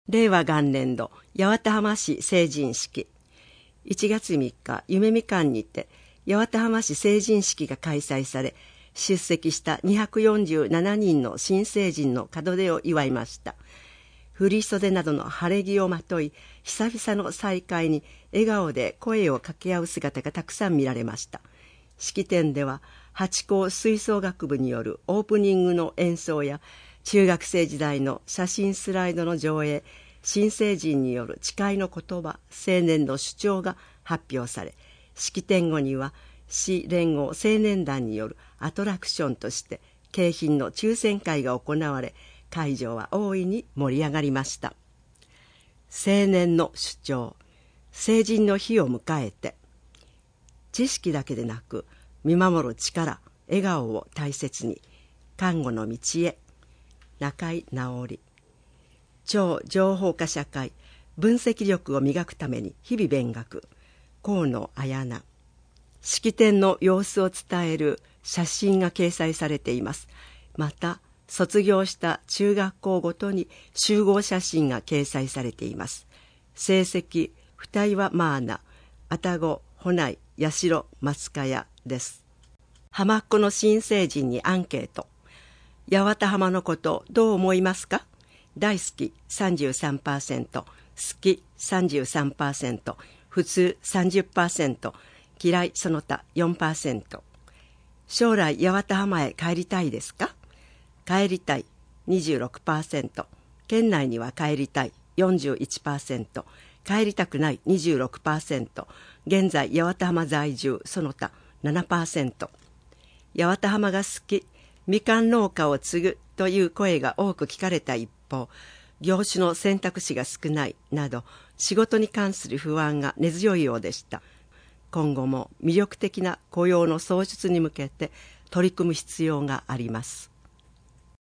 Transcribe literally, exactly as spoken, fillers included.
れいわ元年度八幡浜市成人式。いちがつみっか、夢みかんにて八幡浜市成人式が開催され、出席したにひゃくよんじゅうななにんの新成人の門出を祝いました。振袖などの晴れ着をまとい、久々の再会に笑顔で声を掛け合う姿がたくさん見られました。式典では八高吹奏楽部によるオープニングの演奏や、中学生時代の写真スライドの上映、新成人による誓いの言葉、青年の主張が発表され、式典後には市連合青年団によるアトラクションとして景品の抽選会が行われ、会場は大いに盛り上がりました。青年の主張、成人の日を迎えて、知識だけでなく見守る力、笑顔を大切に、看護の道へ。中井直織。超情報化社会、分析力を磨くために日々勉学、河野綾菜。式典の様子を伝える写真が掲載されています。また卒業した中学校ごとに集合写真が掲載されています。成績、二岩マーナ、愛宕、保内、八代、松茅です。浜っ子の新成人にアンケート。八幡浜のことどう思いますか？大好き さんじゅうさんパーセント、好き さんじゅうさんパーセント、普通 さんじゅっパーセント、嫌いその他 よんパーセント。将来八幡浜へ帰りたいですか？帰りたい にじゅうろくパーセント、県内には帰りたい よんじゅういちパーセント、帰りたくない にじゅうろくパーセント、現在八幡浜在住その他 ななパーセント。八幡浜が好き、みかん農家を継ぐという声が多く聞かれた一方、業種の選択肢が少ないなど仕事に関する不安が根強いようでした。今後も魅力的な雇用の創出に向けて取り組む必要があります。